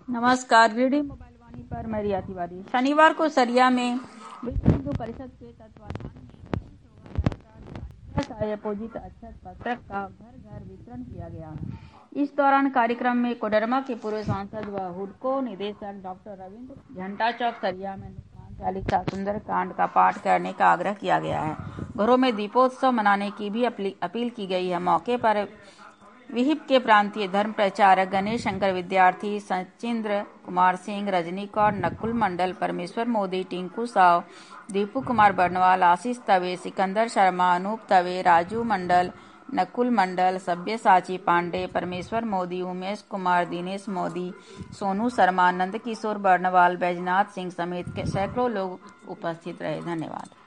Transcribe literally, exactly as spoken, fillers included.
नमस्कार। Reading mobile वाणी पर मैं रिया तिवारी। शनिवार को सरिया में विश्व हिंदू परिषद के तत्वाधान में आयोजित अक्षत पत्रक का घर घर वितरण किया गया। इस दौरान कार्यक्रम में कोडरमा के पूर्व सांसद व हुडको निदेशक डॉक्टर रविंद्र घंटा चौक सरिया में हनुमान चालीसा सुंदरकांड का पाठ करने का आग्रह किया गया है। घरों में दीपोत्सव मनाने की भी अपील की गई है। मौके पर विहिप के प्रांतीय धर्म प्रचारक गणेश शंकर, विद्यार्थी सचिंद्र कुमार सिंह, रजनीकौर, नकुल मंडल, परमेश्वर मोदी, टिंकू साव, दीपू कुमार बर्नवाल, आशीष तवे, सिकंदर शर्मा, अनूप तवे, राजू मंडल, नकुल मंडल, सब्यसाची पांडे, परमेश्वर मोदी, उमेश कुमार, दिनेश मोदी, सोनू शर्मा, नंदकिशोर बर्नवाल, बैजनाथ सिंह समेत सैकड़ों लोग उपस्थित रहे। धन्यवाद।